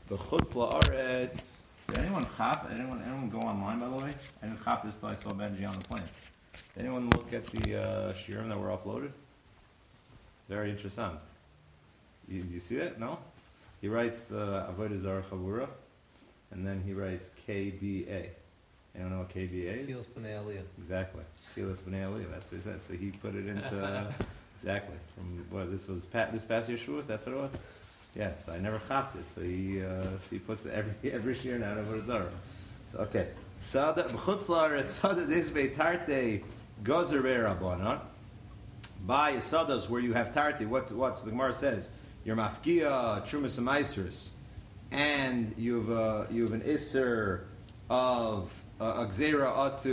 B'chutz la'aretz. Did anyone chop? Anyone go online, by the way? I didn't chop this till I saw Benji on the plane. Did anyone look at the shiurim that were uploaded? Very interesting. Did you see it? No? He writes the Avodah Zarah Chavura, and then he writes KBA. Anyone know what KBA is? Kilas B'nai Aliyah. Exactly. Kilas B'nai Aliyah. That's what he said. So he put it into... exactly. From what, this was this past Yeshua's? That's what it was? Yes, I never chopped it. So he puts it every shiur now in Avodah Zarah. So, okay. Sada b'chutz la'aretz sada disvei tarte gozer be'Rabbanan. By sadas where you have tarte, what's the Gemara says? Your mafkia trumas amaisris, and you have an iser of a gzera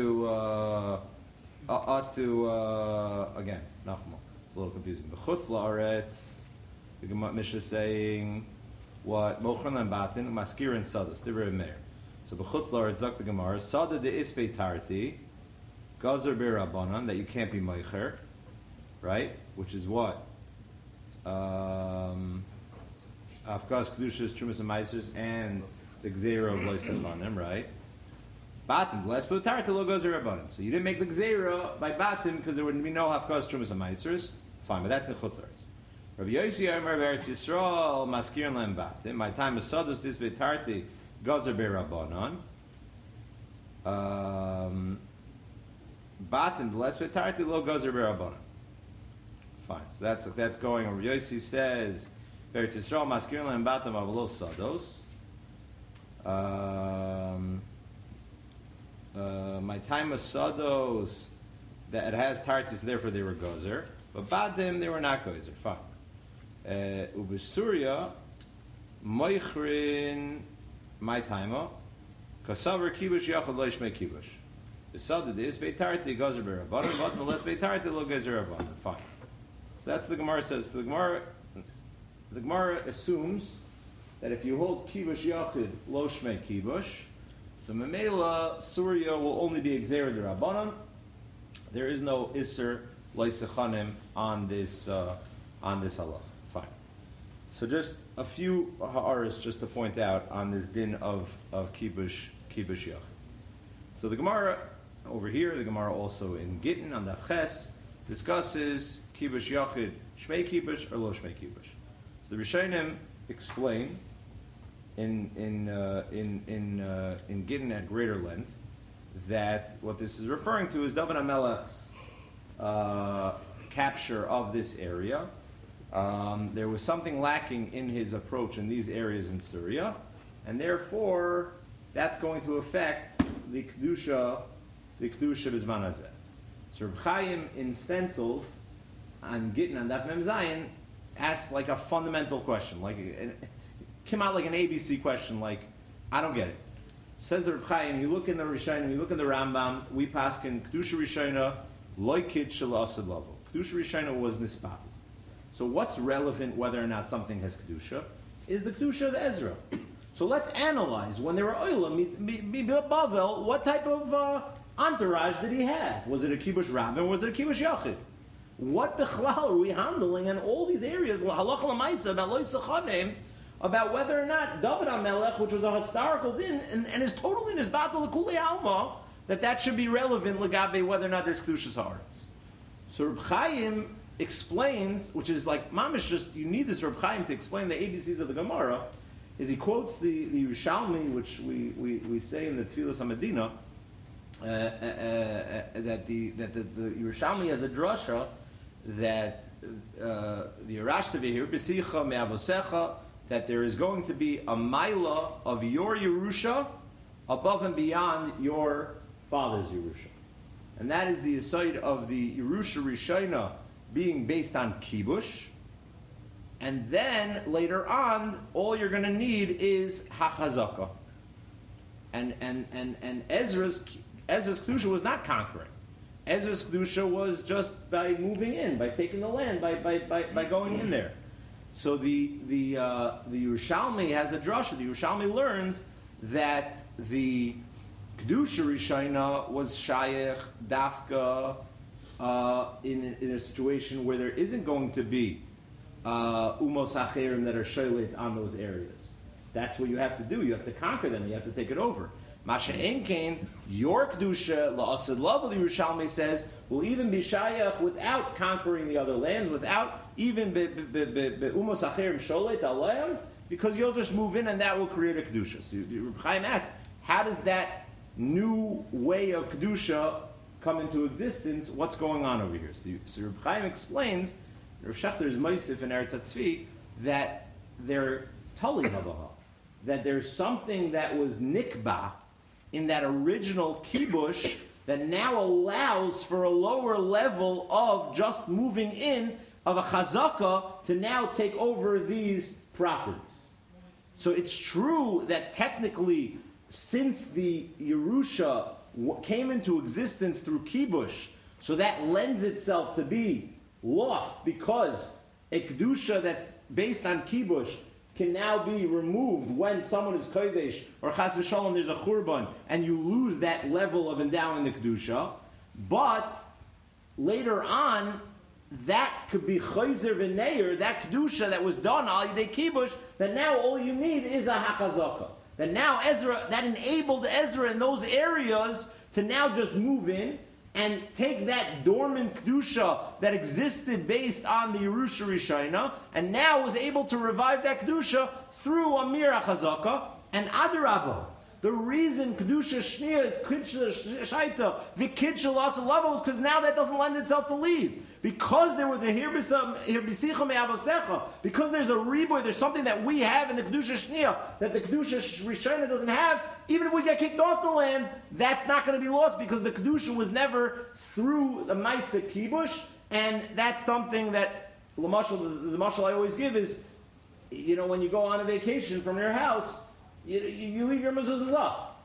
atu again nachmal. It's a little confusing. B'chutz la'aretz, the Gemara Mishnah saying what mochan and batin maskir and sadas divrei meir. So b'chutz la'aretz zok the Gemara sada de isvei tarte gozer be'Rabbanan, that you can't be meicher, right? Which is what? Afkas Kedushas, Trumas and Meisers, and the Gzera of Loisachanim, right? Batim, less but Tarta lo Gozer Rabbanim. So you didn't make the Gzera by Batim because there wouldn't be no Afkas, Trumas and Meisers. Fine, but that's in Chutzars. Rabbi Yossi Omer Beretz Yisrael, Maskir and Lem Batim. My time is Sadus Disve Tarti, Gozer Rabbanon. Batim, less but Tarti lo Gozer Rabbanon. Fine. So that's going on. Yossi says, Beretz Yisrael, Maskir and Batim Avalo Sados. My time of Sados, that it has Tartis, therefore they were Gozer. But Badim, they were not Gozer. Fine. Ubesuria, Moichrin, my time, Kasavar Kibush Yachad Loishme Kibush. The Sadad is Beitarti Gozer Berabbanim, but unless Beitarti lo Gozer Berabbanim. Fine. So that's the Gemara says. So the Gemara assumes that if you hold Kibush Yachid lo Shmei Kibush, so Memela Surya will only be Gzeira D'Rabbanan. There is no Isser Loisechanim on this halach. Fine. So just a few ha'aris just to point out on this din of Kibush Yachid. So the Gemara over here, the Gemara also in Gittin on the Ches discusses Kibush Yachid, Shmei Kibush or Lo Shmei Kibush. So the Rishonim explain in Gittin at greater length that what this is referring to is David HaMelech's capture of this area. There was something lacking in his approach in these areas in Syria, and therefore that's going to affect the Kedusha B'Zman Hazeh. So Reb Chaim in stencils on Gittin on Daf Mem Zayin asks like a fundamental question, like came out like an ABC question, like I don't get it. Says the Reb Chaim, you look in the Rishonim, you look in the Rambam, we paskin Kedusha Rishona loikid shel-asad lavo. Kedusha Rishona was nispat. So what's relevant whether or not something has Kedusha is the Kedusha of Ezra. So let's analyze when they were Olam Bavel, what type of entourage did he have? Was it a Kibush Rabbin or was it a Kibush Yachid? What bechlal are we handling in all these areas, halacha l'maisa, about Lo Yisachanim, about whether or not David HaMelech, which was a historical din, and is totally nisbatel l'kulei alma, that should be relevant l'gabe whether or not there's Kedushas Haaretz. So Reb Chaim explains, which is like mamish, just you need this Reb Chaim to explain the ABCs of the Gemara, is he quotes the Yerushalmi, which we say in the Tfilas HaMedina, that the Yerushalmi has a drasha that the Yerashtavi here b'sicha me'avosecha, that there is going to be a maila of your Yerusha above and beyond your father's Yerusha, and that is the aside of the Yerusha Rishona being based on kibush, and then later on all you're going to need is hachazaka, and Ezra's kedusha was not conquering. Ezra's kedusha was just by moving in, by taking the land, by going in there. So the Yerushalmi has a drasha. The Yerushalmi learns that the kedusha rishayna was shayach dafka in a situation where there isn't going to be umos acherim that are shaylit on those areas. That's what you have to do. You have to conquer them. You have to take it over. Masha Enkain, your Kedusha, La'asad Lav, the Yerushalmi says, will even be Shayach without conquering the other lands, without even Umos Acherim Sholet Alayim, because you'll just move in and that will create a Kedusha. So Reb Chaim asks, how does that new way of Kedusha come into existence? What's going on over here? So Reb Chaim explains, Rav Shechter is Moisif in Eretz HaTzvi, that they're Tali Havaha, that there's something that was Nikba in that original kibush that now allows for a lower level of just moving in of a chazaka to now take over these properties. So it's true that technically, since the Yerusha came into existence through kibush, so that lends itself to be lost because a kedusha that's based on kibush can now be removed when someone is kodesh or chas v'shalom there's a churban and you lose that level of endowing the kedusha. But later on, that could be chayzer v'neir, that kedusha that was done al yidei kibush, that now all you need is a hakazaka. That now Ezra, that enabled Ezra in those areas to now just move in and take that dormant kedusha that existed based on the Yerusha Rishayna, and now was able to revive that kedusha through Amir HaChazaka and Adarabah. The reason kedusha shnia is kedusha shaita, the kedusha loss of level, is because now that doesn't lend itself to leave. Because there was a hirbisicha me'avosecha, because there's a riboy, there's something that we have in the kedusha shnia that the kedusha rishayna doesn't have. Even if we get kicked off the land, that's not going to be lost because the kedusha was never through the ma'isa kibush, and that's something that the mashal I always give is, when you go on a vacation from your house, you leave your mezuzahs up.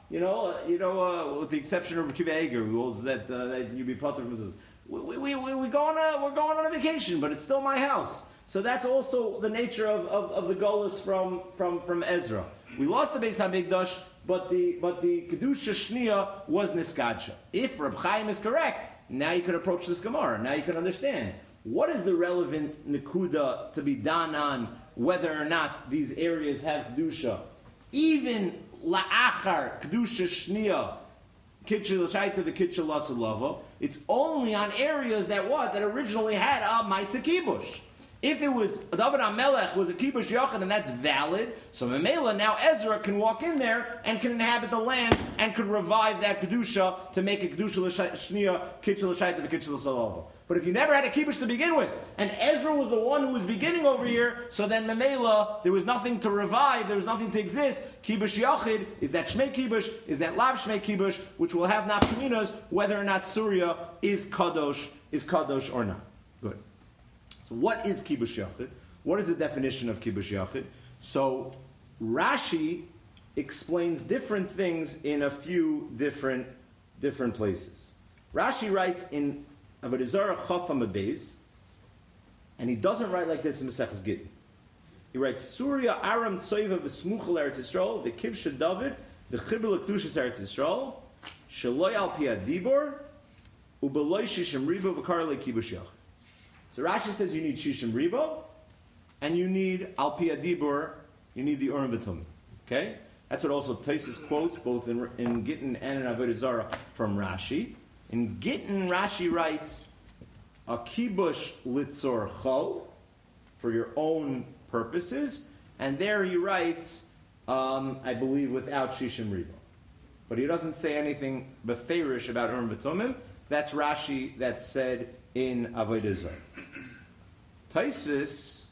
With the exception of Kiva Eger, who holds that you be part of mezuzahs. We're going on a vacation, but it's still my house. So that's also the nature of the golus from Ezra. We lost the Beis Hamikdash, but the kedusha shnia was niskadsha. If Reb Chaim is correct, now you can approach this Gemara. Now you can understand what is the relevant nekuda to be done on whether or not these areas have kedusha. Even la'achar kedusha shnia, kitchel shaita the kitchel lasalava. It's only on areas that originally had a ma'isa kibush. If it was David HaMelech was a kibush yachid and that's valid, so Memela now Ezra can walk in there and can inhabit the land and could revive that kedusha to make a kedusha l'shnia kitchel shaita the kitchel lasalava. But if you never had a kibush to begin with, and Ezra was the one who was beginning over here, so then Memela, there was nothing to revive, there was nothing to exist. Kibush Yachid is that Shmei Kibush, is that Lav Shmei Kibush, which will have nafkaminas whether or not Surya is Kadosh or not. Good. So what is Kibush Yachid? What is the definition of Kibush Yachid? So Rashi explains different things in a few different places. Rashi writes in Avodah Zarah Chaf Amud Beis, and he doesn't write like this in Maseches Gittin. He writes Surya Aram Tzoiva v'Smuchel Eretz Yisrael v'Kibsha David v'Chibur L'Kedushas Eretz Yisrael Sheloi Al Pi Adibor uBeloi Shishim Ribo v'Kar LeKibush Yachid. So Rashi says you need Shishim Ribo and you need Al Pi Adibor, you need the Urim v'Tumim. Okay, that's what also Tosfos quotes both in Gittin and in Avodah Zarah from Rashi. In Gittin, Rashi writes, a kibush litzor cho, for your own purposes, and there he writes, I believe, without shishim ribo. But he doesn't say anything beferish about Urim v'Tumim. That's Rashi that's said in Avodah Zarah. Tosfos,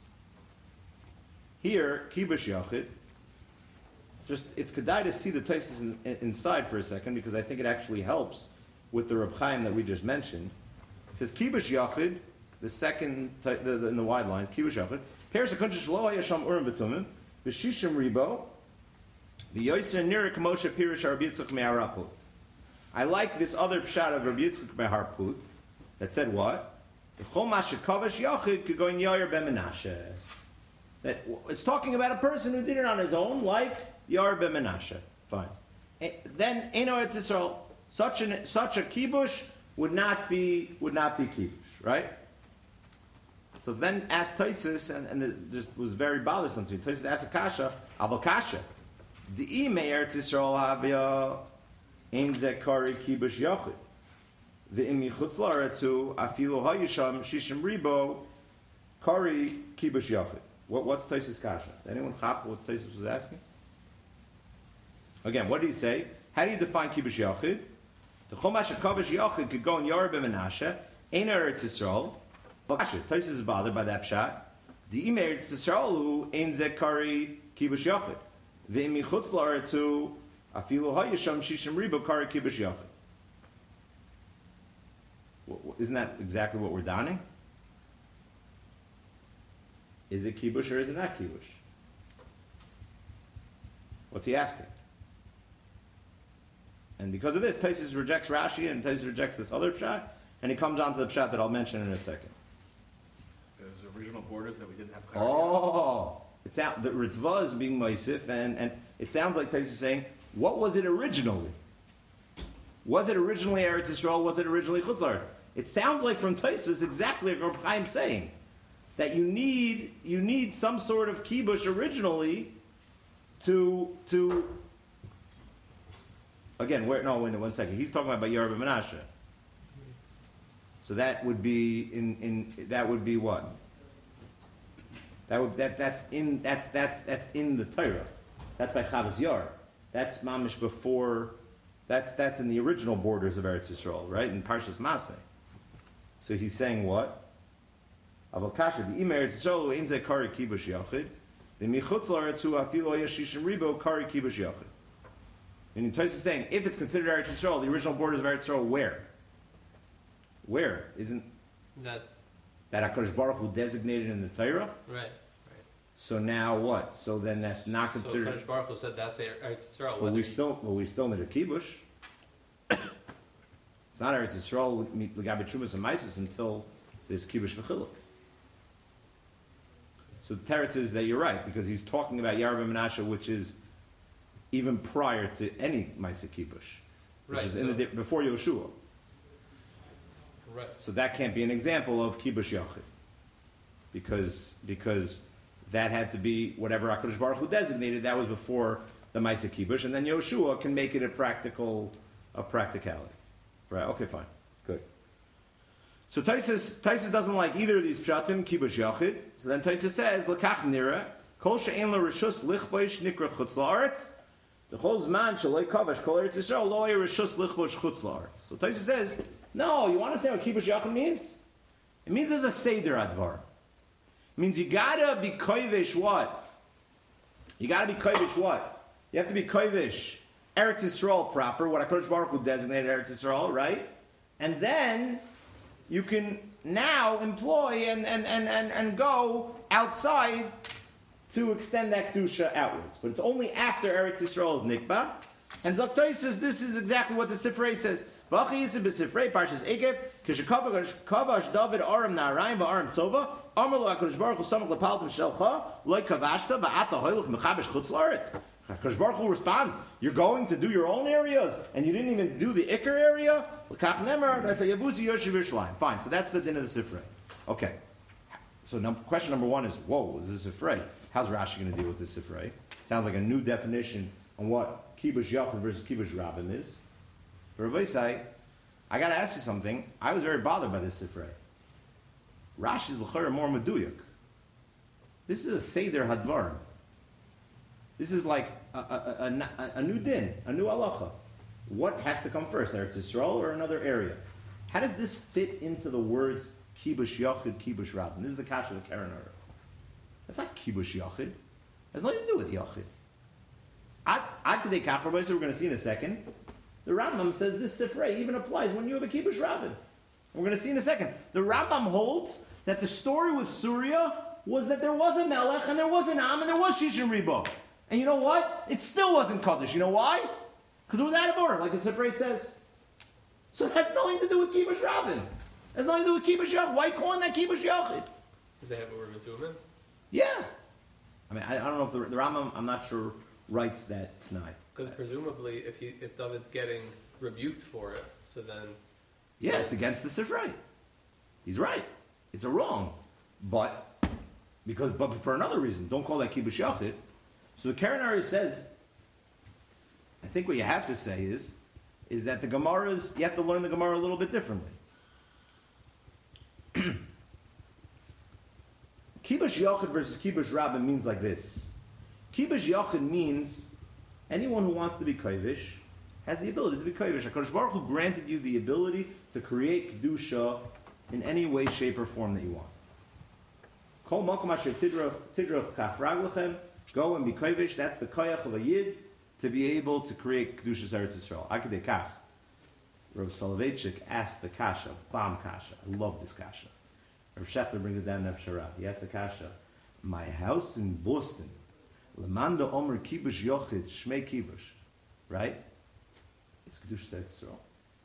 here, kibush yachid, it's kedai to see the Tosfos inside for a second, because I think it actually helps with the Reb Chaim that we just mentioned. It says Kibush Yachid, the second in the wide lines, Kibush Yachid. Perish HaKuncha Shelo Hayasham Urim V'Tumim V'Shishim Ribo V'Yoyser Nira K'Moshe Pirish Rabbi Yitzchak Me'Harput. I like this other pshat of Rabbi Yitzchak Me'Harput that said what? V'Chol Mashikavish Yachid K'Goyin Yair Ben Menashe. That it's talking about a person who did it on his own, like Yair Ben Menashe. Fine. Then Eino Eretz Yisrael. Such a kibush would not be kibush, right? So then asked Tosfos, and it just was very bothersome to me. Tosfos asked a kasha, Aval kasha. De'i me'eretz Yisrael havia ein zekari kibush yachid. Ve'im yichutz la'aretzu afilu hayisham shishim ribo kari kibush yachid. What's Tosfos kasha? Anyone chap what Tosfos was asking? Again, what did he say? How do you define kibush yachid? The chomash of kibush yachid could go in Yoreh Menashe, ein eretz Yisrael. Tosfos is bothered by that pshat. De'i me'eretz Yisrael hu ein zekari kibush yachid. Ve'im yichutz la'aretzu afilu hayisham shishim ribo kari kibush yachid. Isn't that exactly what we're donning? Is it kibush or is it not kibush? What's he asking? And because of this, Tosfos rejects Rashi and Tosfos rejects this other pshat, and he comes on to the pshat that I'll mention in a second. There's original borders that we didn't have clarity on. Oh, it's out. The Ritva is being Moisif, and it sounds like Tosfos is saying, what was it originally? Was it originally Eretz Yisrael? Was it originally Chutz La'aretz? It sounds like from Tosfos exactly what Reb Chaim saying, that you need some sort of kibush originally to again. Wait, one second. He's talking about Yoreh Menashe. So that would be that would be what? That's in the Torah. That's by Chavos Yair. That's mamish before. That's in the original borders of Eretz Yisrael, right? In Parshas Maseh. So he's saying what? Aval kasha the Eretz Yisrael ein ze kari kibush yachid, the michutz la'aretz hu afilu yashishim ribo kari kibush yachid. And Tosfos is saying, if it's considered Eretz Yisrael, the original borders of Eretz Yisrael, where? Where isn't that HaKadosh Baruch Hu designated in the Torah? Right. So now what? So then that's not considered. So HaKadosh Baruch Hu said that's Eretz Yisrael. Well, we still need a kibush. It's not Eretz Yisrael l'gabe Trumas and Maisus until there's kibush v'chiluk. So the teretz is that you're right, because he's talking about Yoreh Menashe, which is even prior to any Maisa kibush, which is before Yoshua. Right. So that can't be an example of kibush yachid, because that had to be whatever HaKadosh Baruch Hu designated. That was before the Maisa kibush, and then Yoshua can make it a practicality. Right? Okay, fine, good. So Tosfos doesn't like either of these pshatim, kibush yachid. So then Tosfos says, "L'kach nira kol she'en lo rishus lichbosh nikra chutz la'aretz, the whole zman shaloi kavash kol eretz Yisrael lo yeh rishus lichbosh chutz la'aretz." So Tosfos says, no, you want to understand what kibush yachid means? It means there's a seder advar. It means you gotta be kovish what? You gotta be kovish what? You have to be kovish Eretz Yisrael proper, what HaKadosh Baruch Hu designated Eretz Yisrael, right? And then you can now employ and go outside to extend that kedusha outwards. But it's only after Eretz Yisrael is nikba. And Dr. says this is exactly what the Sifrei says. V'achi yisib b'Sifrei Parshas Ekev kishakabash David aram na'arayim v'aram tzova amar lo HaKadosh Baruch Hu samach lepaltim shelcha loy kavashta ba'ata hoylech mechabesh chutz la'aretz. HaKadosh Baruch Hu responds, you're going to do your own areas, and you didn't even do the Iker area? L'kach nemer, that's a Yabuzi Yoshev Yerushalayim. Fine, so that's the din of the Sifrei. Okay. So question number one is, whoa, is this Sifrei? How's Rashi going to deal with this Sifrei? Sounds like a new definition on what kibush yachid versus kibush rabim is. But Rabbi Isai, I got to ask you something. I was very bothered by this Sifrei. Rashi is l'chara more meduyak. This is a Seder Hadvarim. This is like a new din, a new halacha. What has to come first, Eretz Yisrael or another area? How does this fit into the words kibush yachid, kibush rabim? This is the kasha of the Karen Order. That's not kibush yachid. It has nothing to do with yachid. Ad Kedei Kach, we're going to see in a second. The Rambam says this Sifrei even applies when you have a kibush rabim. We're going to see in a second. The Rambam holds that the story with Surya was that there was a melech and there was an am and there was shishim ribo. And you know what? It still wasn't Kaddish. You know why? Because it was out of order, like the Sifrei says. So it has nothing to do with kibush rabim. It has nothing to do with kibush yachid. Why calling that kibush yachid? Does they have a word to him? Yeah. I mean, I don't know if the Rambam, I'm not sure, writes that tonight. Because presumably, if David's getting rebuked for it, so then... Yeah, it's against the Sifrei. He's right. It's a wrong. But for another reason, don't call that kibush yachid. So the Karen Ari says, I think what you have to say is that the Gemaras, you have to learn the Gemara a little bit differently. Kibush yachid versus kibush rabbin means like this. Kibush yachid means anyone who wants to be kovish has the ability to be kovish. HaKadosh Baruch Hu granted you the ability to create kedusha in any way, shape, or form that you want. Kol makom asher tidroch kaf raglechem, go and be kovish. That's the koyach of a yid to be able to create kedushas Eretz Yisrael. Akadei kach. Rav Soloveitchik asked the kasha, bomb kasha. I love this kasha. Rav Shechter brings it down in Epsharah. He asked the kasha, my house in Boston, Lemanda Omer Kibush Yochid, Shmei Kibush, right? It's Kedushas Eretz Yisrael.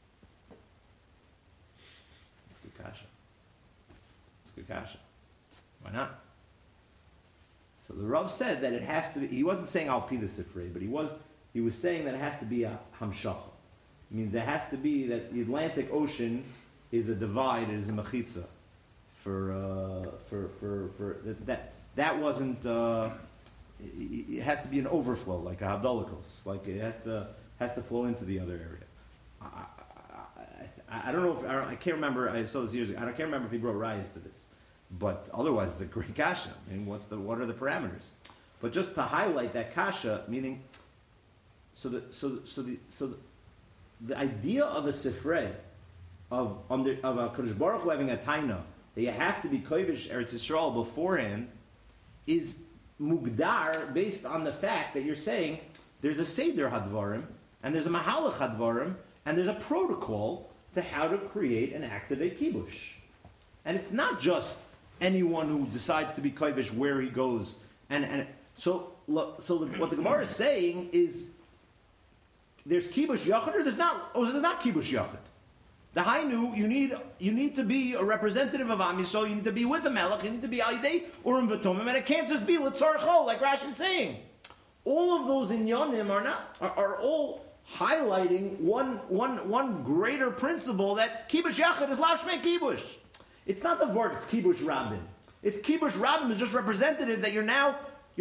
It's good kasha. It's good kasha. Why not? So the Rav said that it has to be, he wasn't saying Al Pida Sifrei, but he was saying that it has to be a Hamshacha. It means there has to be that the Atlantic Ocean is a divide, it is a mechitza. That wasn't, it has to be an overflow, like a Havdalikos. Like it has to flow into the other area. I don't know if, I can't remember, I saw this years ago, I can't remember if he brought rayas to this. But otherwise, it's a great kasha. I mean, what are the parameters? But just to highlight that kasha, meaning, the idea of a sifrei, of a Kadosh Baruch Hu having a taina, that you have to be kovish Eretz Yisrael beforehand, is mugdar based on the fact that you're saying there's a seder hadvarim and there's a mahalach hadvarim and there's a protocol to how to create and activate kibush, and it's not just anyone who decides to be kovish where he goes, and so what the Gemara is saying is there's kibush yachid or there's not. Oh, there's not kibush yachid. The Hainu, you need to be a representative of Am Yisrael. You need to be with the Melech. You need to be Alidei Urim V'Tumim, and it can't just be L'tzar Chol, like Rashi is saying. All of those inyanim are all highlighting one greater principle, that kibush yachid is lav shmei kibush. It's not the word. It's kibush rabbin. It's kibush rabbin is just representative that you're now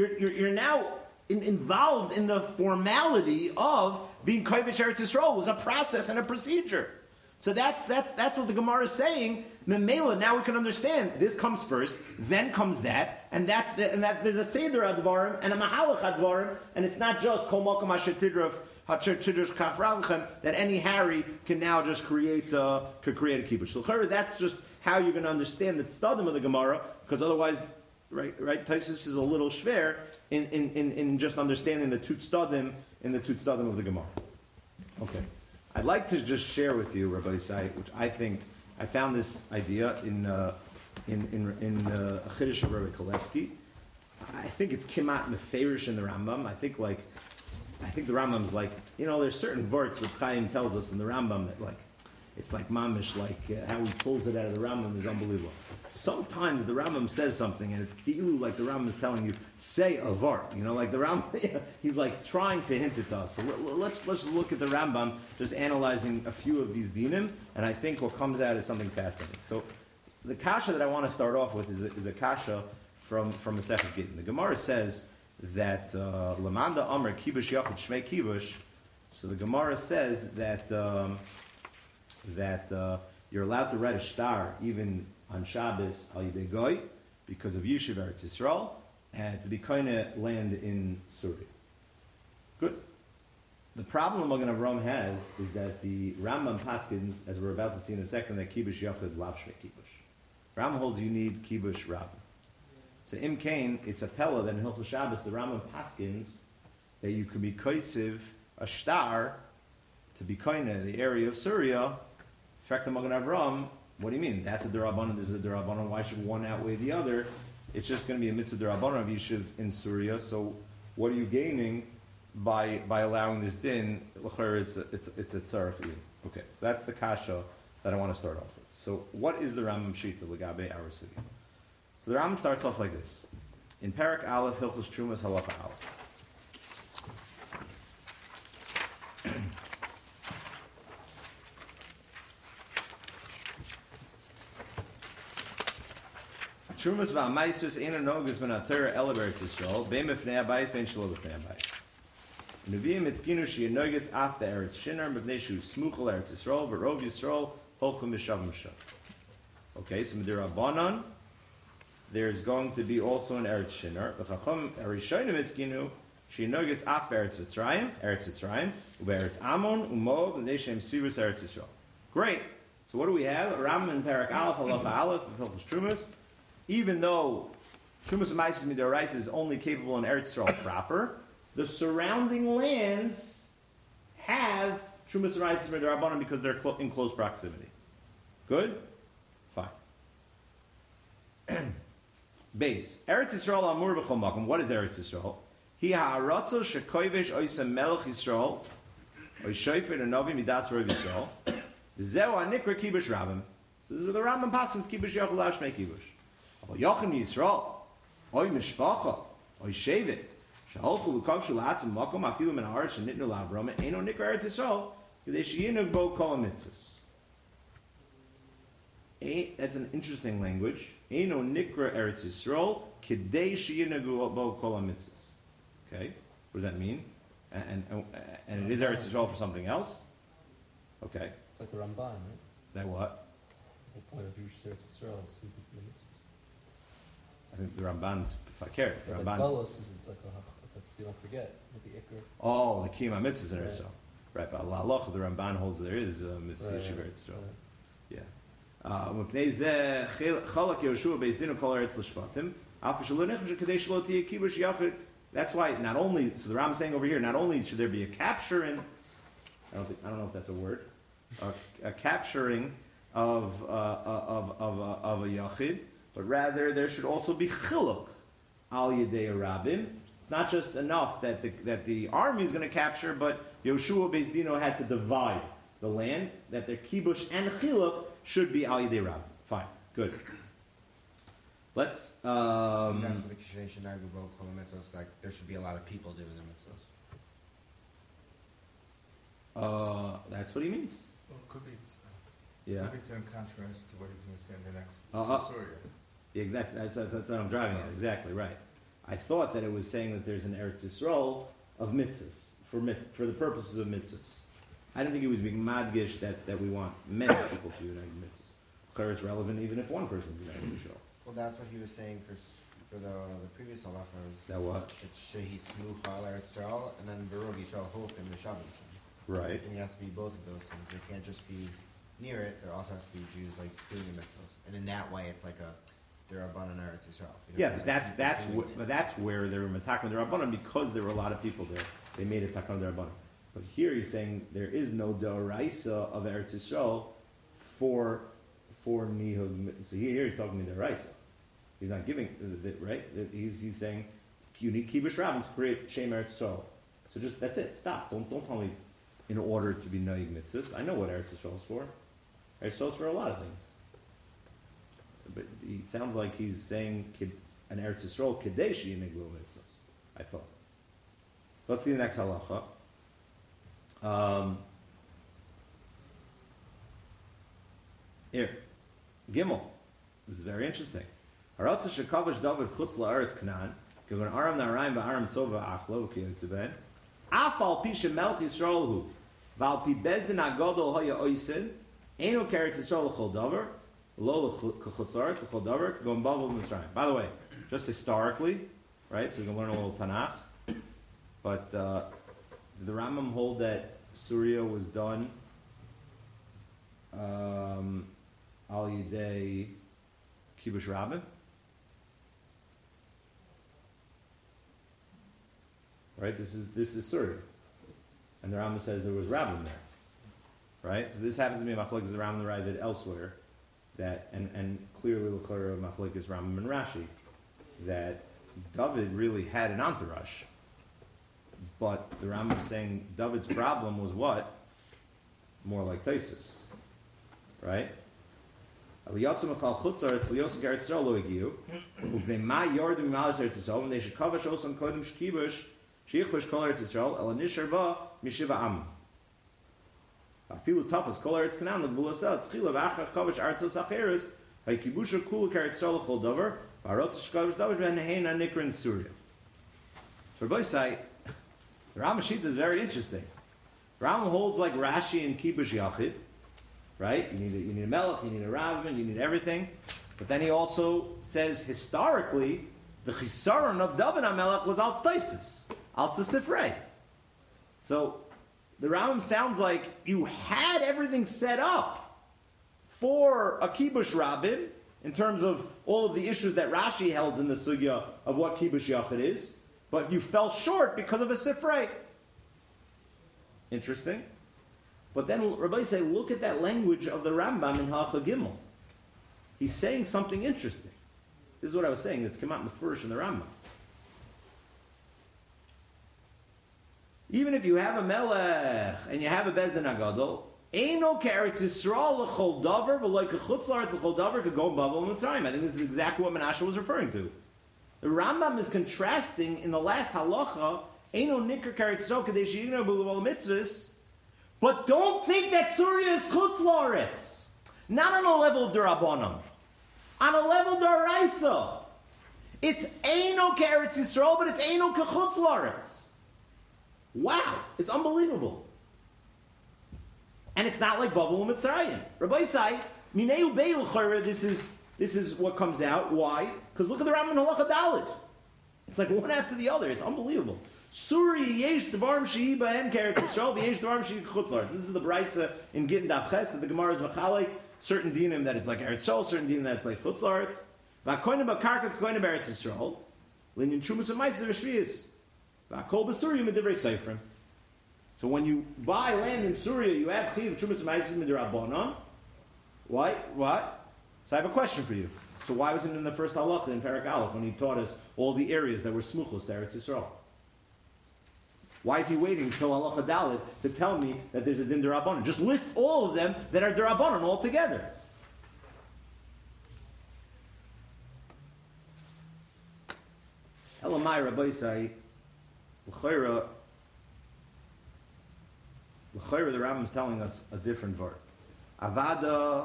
involved in the formality of being kovish Eretz Yisrael. It was a process and a procedure. So that's what the Gemara is saying. Memela, now we can understand. This comes first, then comes that, and that there's a seder advarim and a mahalach advarim, and it's not just kol makom asher tidrof kaf raglechem that any Harry can now just create a kibush. So that's just how you're going to understand the tzadim of the Gemara, because otherwise, right, Taisus is a little schwer in just understanding the two tzadim of the Gemara. Okay. I'd like to just share with you, Rabbi Isai, which I think I found this idea in a Chiddush of Rabbi Kolevsky. I think it's kimat meferish in the Rambam. I think the Rambam's like, there's certain words that Chaim tells us in the Rambam that it's like mamish, how he pulls it out of the Rambam is unbelievable. Sometimes the Rambam says something and it's ki'ilu, like the Rambam is telling you, say a var. Like the Rambam, he's like trying to hint it to us. So let's look at the Rambam, just analyzing a few of these dinim, and I think what comes out is something fascinating. So the kasha that I want to start off with is a kasha from Maseches Gittin. The Gemara says that Lamanda Amr Kibush Yachid Shmei Kibush. So the Gemara says that you're allowed to write a star even on Shabbos al Yidei Goy because of Yishuv Eretz Yisrael, and to be koine land in Syria. Good. The problem Magen Avraham has is that the Rambam paskins, as we're about to see in a second, that kibush yachid lav shmei kibush. Rambam holds you need kibush rabbin. So Im Kain, it's a pella that in Hilchos Shabbos the Rambam paskins that you could be koisiv a star to be koine the area of Syria. In fact, the Magen Avraham, what do you mean? That's a derabanan, this is a derabanan. Why should one outweigh the other? It's just going to be a mitzvah derabanan of Yishuv in Syria. So what are you gaining by allowing this din? It's a tzarech. Okay, so that's the kasha that I want to start off with. So what is the Rambam Shita Legabe our city? So the Rambam starts off like this. In Parak Aleph, Hilchos Trumas Halacha Aleph. Trumas v'amaisus ena nogas v'nater ela beretz Yisrael bein b'fnei abayis bein shelo b'fnei abayis. Nevi'im etkinu she'nogas af be'eretz shinar b'fnei shu smuchel eretz Yisrael v'rov Yisrael holchem mishav mishav. Okay, so Midirabanan, there's going to be also an eretz shinar. V'chacham erishonim etkinu she'nogas af be'eretz Mitzrayim u'be'eretz Amon u'mov b'fnei shem svivus eretz Yisrael. Great. So what do we have? Ram and Parak Aleph, Halacha Aleph, Hilchos Trumas. Even though Trumas and Maisis Midoraisa is only capable in Eretz Yisrael proper, the surrounding lands have Trumas and Maisis Midorabanan because they're in close proximity. Good? Fine. Base. Eretz Yisrael Amur B'chol Makom. What is Eretz Yisrael? Hi ha'aratzo shekoivesh oisem melech Yisrael ois shoifer enovi midas rov Yisrael zeu ha'nikra kibush rabim. So this is where the Rambam passes kibush yochel lashmei kibush. Aber Yochem Yisrael, oy mishpacha, oy shevet, sheholchu v'kavshu la'atzim makom afilu min ha'aretz shenitnu la'Avram eino nikra Eretz Yisrael k'dei sheyinug bo kol ha'mitzvos. That's an interesting language. Eino nikra Eretz Yisrael k'dei sheyinug bo kol ha'mitzvos. Okay, what does that mean? And it is Eretz Yisrael for something else. Okay. It's like the Ramban, right? That what? The point of Eretz Yisrael is seeking the mitzvahs. I think the Ramban's fakir. The Like Ramban's. Golos is it's like so you don't forget with the Iker. Oh, the Kiyama mitzvahs in Right. Eretz Yisrael. Right, but Allah the Ramban holds there is a mitzvah Right, Shiva Eretz Yisrael. right. Yeah. Mepnei zeh chalak Yehoshua beis dinu kol Eretz l'shvatim. Af shelo nechashu kadei shelo tiyeh kibush yachid. That's why not only so the Ram is saying over here not only should there be a capturing. I don't know if that's a word. A capturing of a yachid, but rather there should also be chiluk al yedei rabim. It's not just enough that the army is going to capture, but Yoshua Beis Dino had to divide the land. That their kibush and chiluk should be al yedei rabim. Fine, good. Let's. That's what the Kishnei Shinagu Bo Kol Mitzvos, like there should be a lot of people doing the mitzvos. That's what he means. Well, could be Yeah. it's in contrast to what he's going to say in the next Uh-huh. Surya. Yeah, exactly. That's what I'm driving at. Exactly right. I thought that it was saying that there's an Eretz Yisrael of mitzvahs for the purposes of mitzvahs. I didn't think it was being madgish that we want many people to unite in mitzvahs. It's relevant even if one person's in Eretz Yisrael. Well, that's what he was saying for the previous halacha. That what? It's shehi smuch al Eretz Yisrael, and then berov Yisrael holchem the Shabbos. Right. And it has to be both of those things. They can't just be near it. There also has to be Jews like doing the mitzvahs, and in that way, it's like they're Rabbanan Eretz Yisrael. Yeah, but that's where they were matakan derabanan because there were a lot of people there. They made a takan derabanan. But here he's saying there is no doraisa of Eretz Yisrael for nihud. So here he's talking doraisa. He's not giving right. He's saying you need kibush rabim to create shem Eretz Yisrael. So just that's it. Stop. Don't tell me in order to be noyig mitzvahs. I know what Eretz Yisrael is for. Eretz Yisrael is for a lot of things. But it sounds like he's saying an Eretz Yisrael kadesh yiniglu mitzvahs. I thought. So let's see the next halacha. Here, Gimel. This is very interesting. Haratza shekavish David chutz la'aretz Canaan. Given Aram Naraim v'Aram Tzova Achlo v'Kiyotziben. Afal Pisha Melch Yisrael Hu. Val Pi Bezdin Agadol Haya Oisin. Eino Keretz Yisrael L'chol Davar. Lo L'chutz La'aretz L'chol Davar. Gom Bavel Mitzrayim. By the way, just historically, right? So we can learn a little Tanakh. But did the Rambam hold that Surya was done Al Yidei Kibush Rabin? Right, this is Surya, and the Rambam says there was Rabbin there, right? So this happens to be a machlokes the Rambam arrived elsewhere, that and clearly l'chora machlokes Rambam and Rashi, that David really had an entourage, but the Rambam is saying David's problem was what? More like Taisus, right? When they should cover Shosam Kodim Shkibush. Shichvish kol Eretz Yisrael el nishar ba mishiva am. Afilu tafas kol Eretz Canaan l'gvulasel tchila v'achar kavish artzos acheres ha'kibusha kul Eretz Yisrael l'chol davar Barot Shkovish Davish Venehein Nikra in Surya. So Rabbi say, the Ramashita is very interesting. Ram holds like Rashi and Kibush Yachid, right? You need a Melech, you need a Rabbin, you need everything. But then he also says historically, the Chisaron of David HaMelech was Al Taisis, Al Tzifrei. So the Rambam sounds like you had everything set up for a Kibush Rabbin in terms of all of the issues that Rashi held in the sugya of what Kibush Yachid is, but you fell short because of a Sifrei. Interesting. But then Rabbi say, look at that language of the Rambam in Halacha Gimel. He's saying something interesting. This is what I was saying. It's come out in the first in the Rambam. Even if you have a Melech and you have a Bezdin Agadol, Eino Keretz Yisrael l'chol davar v'loy k'chutz la'aretz l'chol davar could go Babel Mitzrayim. I think this is exactly what Menashe was referring to. The Rambam is contrasting in the last halacha, Eino Nikar Keretz Yisrael Kadesh Yignar B'Levol Mitzvahs, but don't think that Surya is chutz la'aretz. Not on a level of Durabanan. On a level of Daraisa. It's Eino Keretz Yisrael, but it's Eino k'chutz la'aretz. Wow, it's unbelievable. And it's not like Babel and Mitzrayim. Rabbi Isai, Mineu Beil Chayra, this is what comes out. Why? Because look at the Rambam Halacha Daled. It's like one after the other. It's unbelievable. Suri yesh devarim shehi b'hem keret Yisrael v'yesh devarim shehi chutz la'aretz. This is the Brisa in Gittin Daf Ches that the Gemara is machalek. Certain dinim that it's like Eretz Yisrael, certain dinim that it's like chutz la'aretz. V'akoyne b'karka koyne b'Eretz Yisrael. Linyan trumas v'maisav v'shviyas. V'akol b'Surya medivrei seifrim. So when you buy land in Surya, you have chiv trumas v'maisav midrabanan. Why? What? So I have a question for you. So why wasn't it in the first halacha in Perek Aleph when he taught us all the areas that were smuchos to Eretz Yisrael? Why is he waiting until halacha Daled to tell me that there's a din derabanan? Just list all of them that are derabanan all together. Elamai Rabbi Isai, l'chayra, the Rambam is telling us a different word. Avada.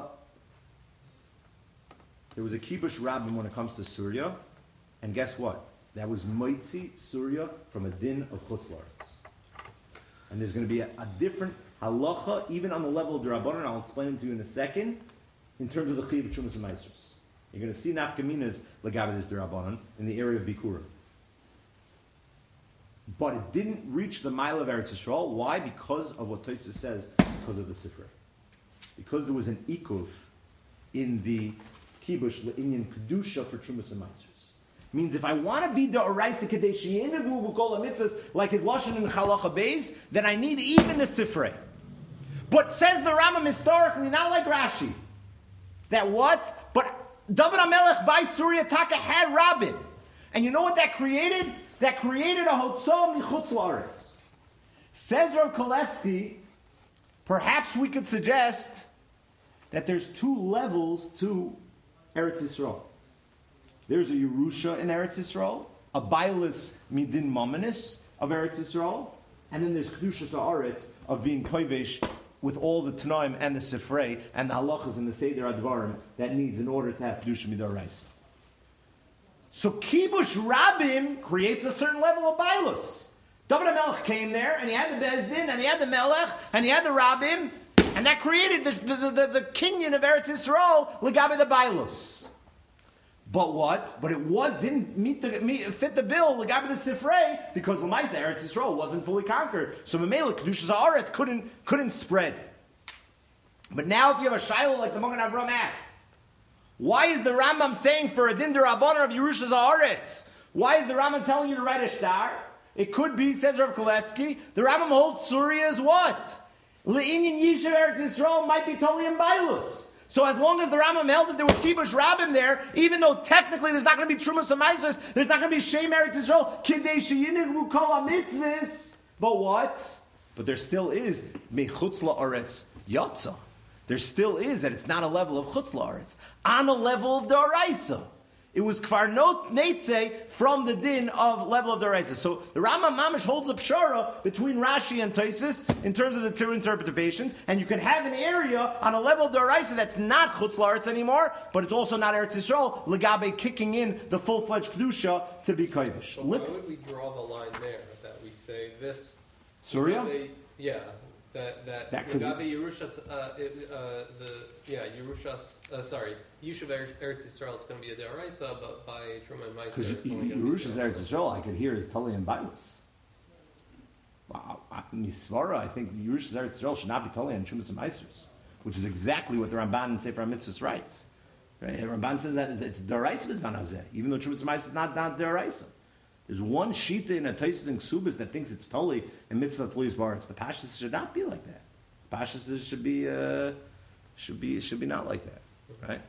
There was a kibush rabbin when it comes to Surya, and guess what? That was Moitzi Surya from a din of Chutz La'aretz. And there's going to be a different halacha, even on the level of the Rabbanon. I'll explain it to you in a second, in terms of the Chiv Chumas and Maasros. You're going to see nafkaminas legabe this Rabbanon in the area of Bikurim. But it didn't reach the mile of Eretz Yisrael. Why? Because of what Tosfos says, because of the Sifrei. Because there was an ikuv in the kibush le'inyan kedusha for Chumas and Maasros. Means if I want to be the Oraisa Kadesh Yenegu B'Kol HaMitzvahs like his Lashon in Chalacha Beis, then I need even the Sifrei. But says the Rambam historically, not like Rashi, that what? But David HaMelech by Surya Taka had Rabbin. And you know what that created? That created a Hotzah Michutz La'aretz. Says Rav Kolevsky, perhaps we could suggest that there's two levels to Eretz Yisrael. There's a Yerusha in Eretz Yisrael, a Bailis Midin Mominis of Eretz Yisrael, and then there's Kedushas Haaretz of being Kovesh with all the Tanaim and the Sifrei and the Halachas and the Seder Advarim that needs in order to have Kedusha Midorais. So Kibush Rabbim creates a certain level of Bailis. David HaMelech came there, and he had the Bezdin, and he had the Melech, and he had the Rabbim, and that created the Kinyan of Eretz Yisrael, Legabe the Bailos. But what? But it didn't fit the bill, Legabe the Sifrei, because L'maisa Eretz Yisrael wasn't fully conquered. So Memela Kedushas Haaretz couldn't spread. But now if you have a Shiloh like the Mogen Avram asks, why is the Rambam saying for a din d'Rabbanan of Yerushas Haaretz? Why is the Rambam telling you to write a star? It could be, says Rav Kolevsky, the Rambam holds Surya as what? Le'inyan Yishav Eretz Yisrael might be totally in Bailus. So as long as the Rambam held that there was Kibush Rabbim there, even though technically there's not going to be Trumas Amaisers, there's not going to be Shem Eretz Yisrael, Kidei Sheyinigru Kol HaMitzvahs. But what? But there still is Mechutz La'aretz Yotza. There still is that it's not a level of Chutz La'aretz. On a level of D'Oraisa. It was kvar not neitze from the din of level of deraisa. So the Rambam Mamish holds a pshara between Rashi and Tosfos in terms of the two interpretations, and you can have an area on a level of deraisa that's not chutz la'aretz anymore, but it's also not Eretz Yisrael. Legabe kicking in the full-fledged kedusha to be kodesh. But why would we draw the line there that we say this? Surya? Yeah, that 'cause Legabe Yerushas, Yerushas. Sorry, Yishuv Eretz Yisrael. It's going to be a deraisa, but by Truma and Meiser, Because it's only going to be Yerusha's Eretz Yisrael, I could hear is Tali and Bailus. Misvara, I think Yerusha's Eretz Yisrael should not be Tali and Shumas and Meisers, which is exactly what the Ramban in Sefer HaMitzvahs writes. Right? The Ramban says that it's deraisa b'zman hazeh, even though Shumas and Meisers is not deraisa. There's one shita in a Tosfos and Ksubas that thinks it's Tali and Mitzvah Tluis Baritz. The Pashas should not be like that. Pashas should be not like that, right?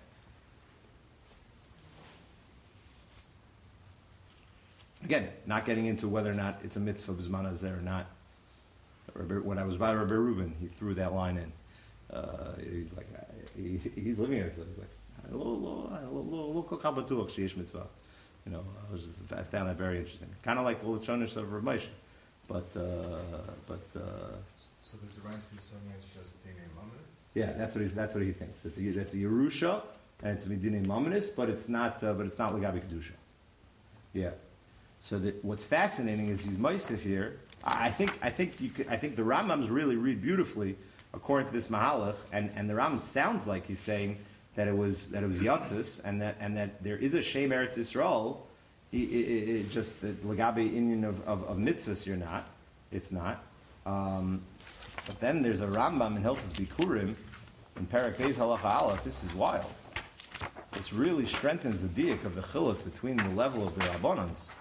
Again, not getting into whether or not it's a mitzvah b'zman hazeh or not. When I was by Rabbi Reuben, he threw that line in. He's like, he's living here, so he's like, lo kol batuach sheyesh mitzvah. You know, I found that very interesting. Kind of like the Lachonish of Rav Moshe, but So the Deraisa Yisrael is just Dinei Mamonis? yeah, that's what he thinks. It's a Yerusha and it's Midinei Mamonis, but it's not Legabe Kedusha. Yeah. So what's fascinating is he's Meisif here. I think the Rambams really read beautifully according to this Mahalach, and the Rambam sounds like he's saying that it was Yatzis, and that there is a Shem Eretz Yisrael. It just the Legabe Indian of mitzvahs. It's not. But then there's a Rambam in Hilchos Bikurim in Perek Beis Halacha Aleph. This is wild. This really strengthens the diak of the chiluk between the level of the Rabbanans.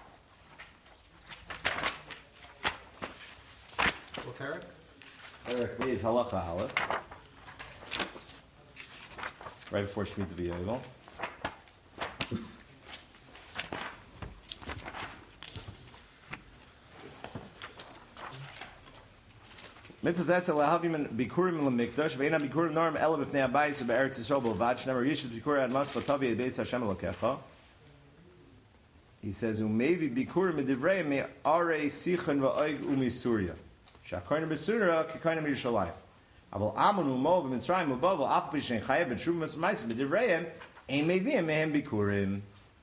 What Perek? Perek Beis Halacha Aleph. Right before Shemitah V'Yovel. Mitzvah Zesel Lahavim Bikurim Lemikdash Ve'ena Bikurim Norm Ela B'Fnei Abayis Be'Eretz Yisrael B'Lvad Shnever Yishuv Bikurim Ad Mas V'Tavi Beis Hashem Elokecha. He says Umevi Bikurim Medivrei Me Arei Sichon V'Oig Umi Surya Shakoyna B'Surya Kikoyna B'Yishalayim Aval Amon Umo B'Mitzrayim Ubo V'Af B'Shen Chayev B'Shuv M'Smais Medivrei Ein Meviim Mehem Bikurim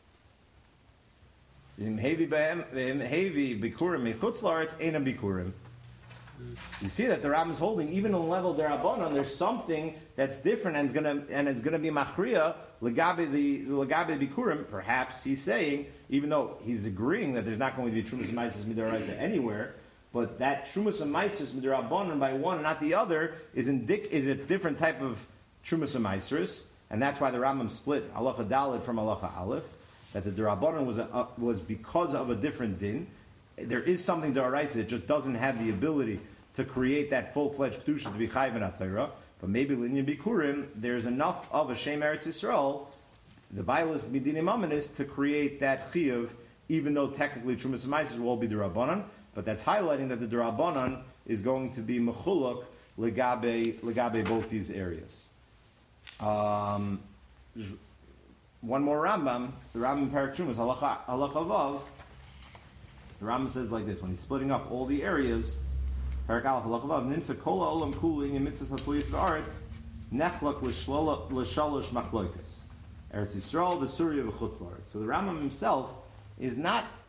Im Hevi Bikurim Mechutz La'aretz Einam Bikurim. You see that the Rambam is holding, even on the level of the Rabbanon, there's something that's different, and it's gonna be machriya legabe the bikurim. Perhaps he's saying, even though he's agreeing that there's not going to be trumas and maisos midaraisa anywhere, but that trumas and maisos midarabbanon by one and not the other is a different type of trumas and maisos, and that's why the Rambam split halacha daled from halacha aleph. That the Rabbanon was because of a different din. There is something deraisa, it just doesn't have the ability to create that full-fledged kedusha to be chayv in Torah. But maybe linyan bikurim, there's enough of a Shem Eretz Yisrael, the Bailas Midinei Mamonis, to create that chiyuv, even though technically Trumas and Maisos will all be Derabanan, but that's highlighting that the Derabanan is going to be mechuluk legabe both these areas. One more Rambam, the Rambam Perek Trumas halacha vav. The Rambam says like this, when he's splitting up all the areas, Perek Aleph halacha vav, Nimtza kol ha'olam kuli in mitzvahs hatluyos v'aretz, nechlak l'shalosh machlokas. Eretz Yisrael, v'Surya, v'chutz la'aretz. So the Rambam himself is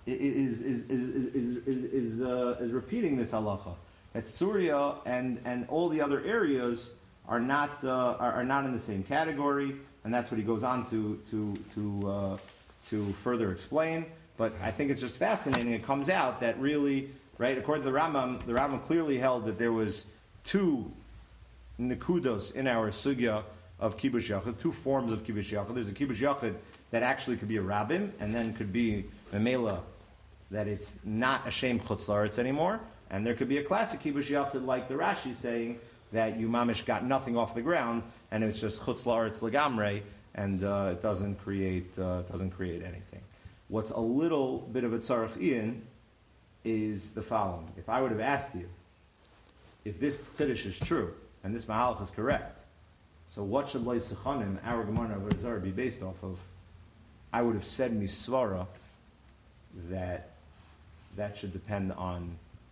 repeating this halacha, that Surya and all the other areas are not in the same category, and that's what he goes on to further explain. But I think it's just fascinating. It comes out that really, right, according to the Rambam clearly held that there was two nekudos in our sugya of kibush yachid, two forms of kibush yachid. There's a kibush yachid that actually could be a rabbin, and then could be memela, that it's not a shem chutz la'aretz anymore, and there could be a classic kibush yachid like the Rashi saying that you mamish got nothing off the ground, and it's just chutz la'aretz legamrei, and it doesn't create anything. What's a little bit of a tzarech ian is the following. If I would have asked you if this chiddush is true and this mahalach is correct, so what should Leis Sechanim, our Gemara of Zara, be based off of? I would have said misvara that should depend on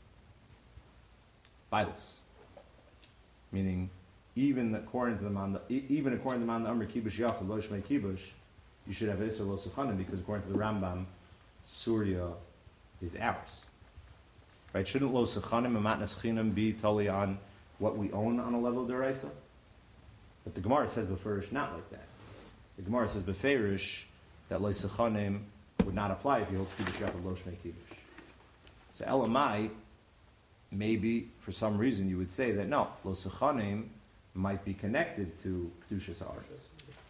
Bilas. Meaning, even according to the man Amr Kibush Yachid Lo Shmei Kibush, you should have Isser Lo Suchanim, because according to the Rambam, Surya is ours. Right? Shouldn't Lo Suchanim and Matnas Chinam be totally on what we own on a level of Deraisa? But the Gemara says Beferish not like that. The Gemara says Beferish that Lo Suchanim would not apply if you hold Kibush Yachid Lo Shmei Kibush. So Elamai, maybe for some reason you would say that no, Lo Suchanim might be connected to Kedushas Haaretz.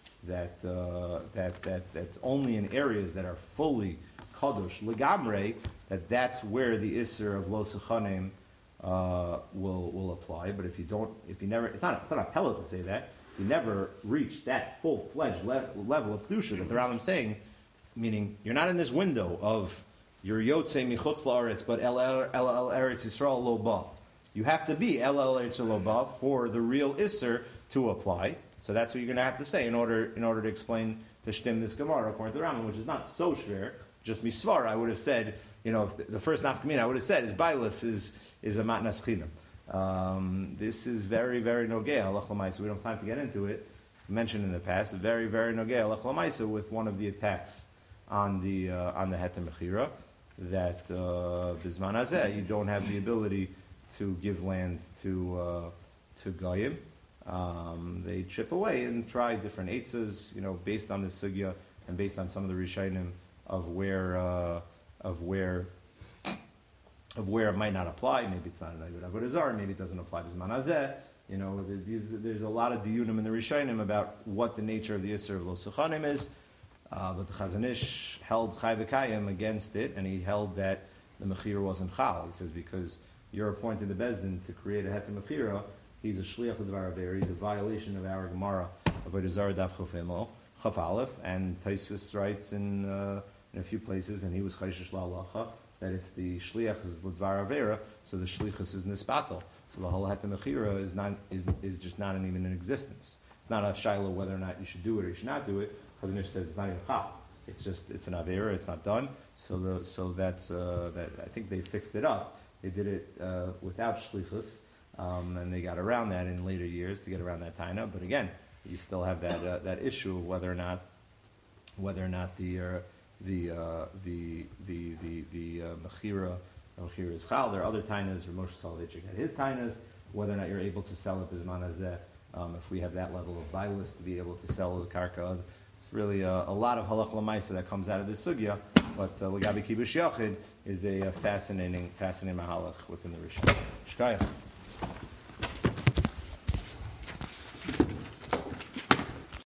That's only in areas that are fully Kadosh Legamre, that's where the Isser of Lo Suchanim will apply. But if you never, it's not a pellet to say that. If you never reach that full-fledged level of Kedusha that the Rambam saying, meaning you're not in this window of your Yotzei Michutz La'aretz, but El Eretz Yisrael Lo Ba. You have to be El Eretz Lo Ba for the real Isser to apply. So that's what you're going to have to say in order to explain to Shtim this Gemara according to the Rambam, which is not so schwer. Just misvar, I would have said, if the first nafkamina I would have said is Bailas is a matnas chinam. This is very, very nogea halach l'maisa. We don't have time to get into it. Mentioned in the past, very, very nogea halach l'maisa with one of the attacks on the heter mechira, that bisman hazeh you don't have the ability to give land to goyim. They chip away and try different eitzes, based on the sugya and based on some of the rishonim of where it might not apply. Maybe it's not an avodah zarah. Maybe it doesn't apply to zman hazeh. There's a lot of diyunim in the rishonim about what the nature of the Yisr of Lo Suchanim is. But the Chazon Ish held Chai V'Kayim against it, and he held that the Mechira wasn't Chal. He says because you're appointed the Bezdin to create a Heter Mechira, he's a Shliach L'Dvar Aver, he's a violation of our Gemara of Avodah Zarah Daf Chaf Aleph, and Taisvis writes in a few places, and he was Chayshish La'alacha, that if the Shliach is L'Dvar Avera, so the Shlichus is Nispatel. So the whole Heter Mechira is just not even in existence. It's not a Shiloh whether or not you should do it or you should not do it. Chazon Ish says it's not even Chal. It's an Avera, it's not done. So that's that. I think they fixed it up. They did it without Shlichus, and they got around that in later years to get around that taina. But again, you still have that issue of whether or not the mechira is chal. There are other tainas, or Moshe Soloveitchik had his tainas. Whether or not you're able to sell it bisman hazeh, if we have that level of bilis to be able to sell the karka, it's really a lot of halach l'maisa that comes out of this sugya. But Lagabi Kibush Yachid is a fascinating mahalach within the Rishon. Shkayach.